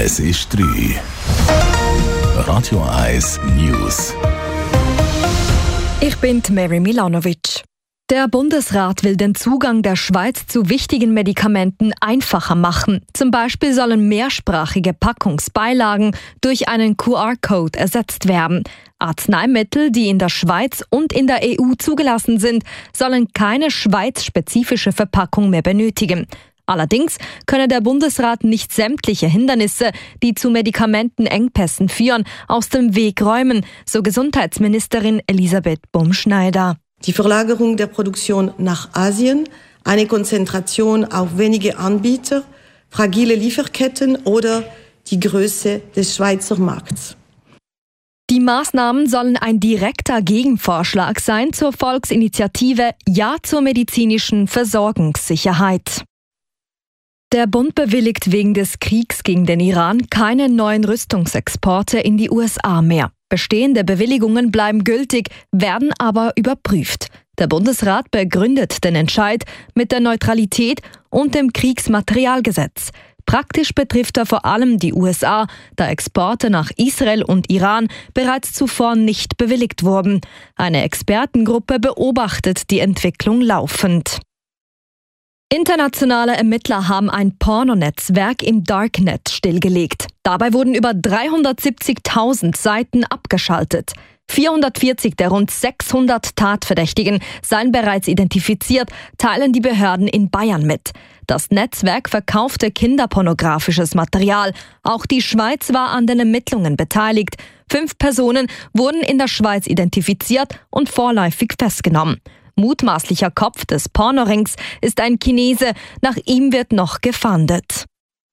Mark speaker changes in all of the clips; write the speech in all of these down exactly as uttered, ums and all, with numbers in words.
Speaker 1: Es ist drei. Radio eins News.
Speaker 2: Ich bin Mary Milanovic. Der Bundesrat will den Zugang der Schweiz zu wichtigen Medikamenten einfacher machen. Zum Beispiel sollen mehrsprachige Packungsbeilagen durch einen Q R-Code ersetzt werden. Arzneimittel, die in der Schweiz und in der E U zugelassen sind, sollen keine schweizspezifische Verpackung mehr benötigen. Allerdings könne der Bundesrat nicht sämtliche Hindernisse, die zu Medikamentenengpässen führen, aus dem Weg räumen, so Gesundheitsministerin Elisabeth Bumschneider.
Speaker 3: Die Verlagerung der Produktion nach Asien, eine Konzentration auf wenige Anbieter, fragile Lieferketten oder die Größe des Schweizer Markts.
Speaker 2: Die Maßnahmen sollen ein direkter Gegenvorschlag sein zur Volksinitiative Ja zur medizinischen Versorgungssicherheit. Der Bund bewilligt wegen des Kriegs gegen den Iran keine neuen Rüstungsexporte in die U S A mehr. Bestehende Bewilligungen bleiben gültig, werden aber überprüft. Der Bundesrat begründet den Entscheid mit der Neutralität und dem Kriegsmaterialgesetz. Praktisch betrifft er vor allem die U S A, da Exporte nach Israel und Iran bereits zuvor nicht bewilligt wurden. Eine Expertengruppe beobachtet die Entwicklung laufend. Internationale Ermittler haben ein Pornonetzwerk im Darknet stillgelegt. Dabei wurden über dreihundertsiebzigtausend Seiten abgeschaltet. vierhundertvierzig der rund sechshundert Tatverdächtigen seien bereits identifiziert, teilen die Behörden in Bayern mit. Das Netzwerk verkaufte kinderpornografisches Material. Auch die Schweiz war an den Ermittlungen beteiligt. Fünf Personen wurden in der Schweiz identifiziert und vorläufig festgenommen. Mutmaßlicher Kopf des Pornorings ist ein Chinese, nach ihm wird noch gefahndet.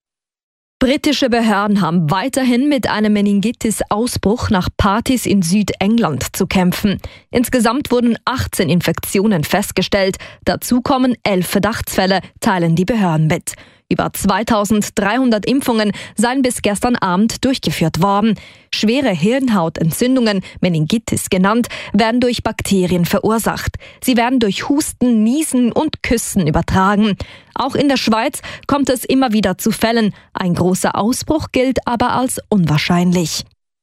Speaker 2: Britische Behörden haben weiterhin mit einem Meningitis-Ausbruch nach Partys in Südengland zu kämpfen. Insgesamt wurden achtzehn Infektionen festgestellt, dazu kommen elf Verdachtsfälle, teilen die Behörden mit. Über zweitausenddreihundert Impfungen seien bis gestern Abend durchgeführt worden. Schwere Hirnhautentzündungen, Meningitis genannt, werden durch Bakterien verursacht. Sie werden durch Husten, Niesen und Küssen übertragen. Auch in der Schweiz kommt es immer wieder zu Fällen. Ein großer Ausbruch gilt aber als unwahrscheinlich.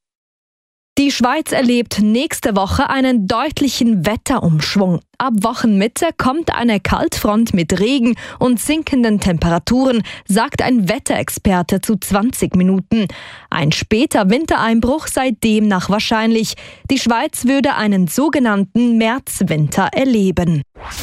Speaker 2: Die Schweiz erlebt nächste Woche einen deutlichen Wetterumschwung. Ab Wochenmitte kommt eine Kaltfront mit Regen und sinkenden Temperaturen, sagt ein Wetterexperte zu zwanzig Minuten. Ein später Wintereinbruch sei demnach wahrscheinlich. Die Schweiz würde einen sogenannten Märzwinter erleben.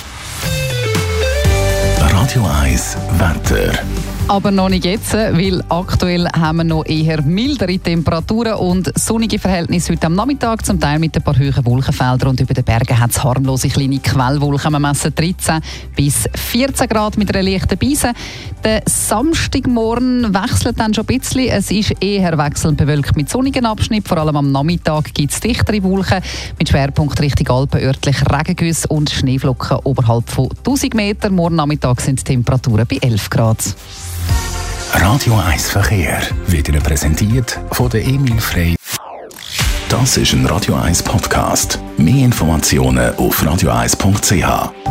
Speaker 1: Radio eins Wetter.
Speaker 4: Aber noch nicht jetzt, weil aktuell haben wir noch eher mildere Temperaturen und sonnige Verhältnisse heute am Nachmittag, zum Teil mit ein paar hohen Wolkenfeldern, und über den Bergen hat es harmlose kleine Quellwolken. Wir messen dreizehn bis vierzehn Grad mit einer leichten Brise. Der Samstagmorgen wechselt dann schon ein bisschen. Es ist eher wechselnd bewölkt mit sonnigen Abschnitten. Vor allem am Nachmittag gibt es dichtere Wolken mit Schwerpunkt Richtung Alpen, örtlich Regengüsse und Schneeflocken oberhalb von tausend Metern. Morgen Nachmittag sind die Temperaturen bei elf Grad.
Speaker 1: Radio eins Verkehr wird Ihnen präsentiert von der Emil Frey. Das ist ein Radio eins Podcast. Mehr Informationen auf radio eins punkt c h.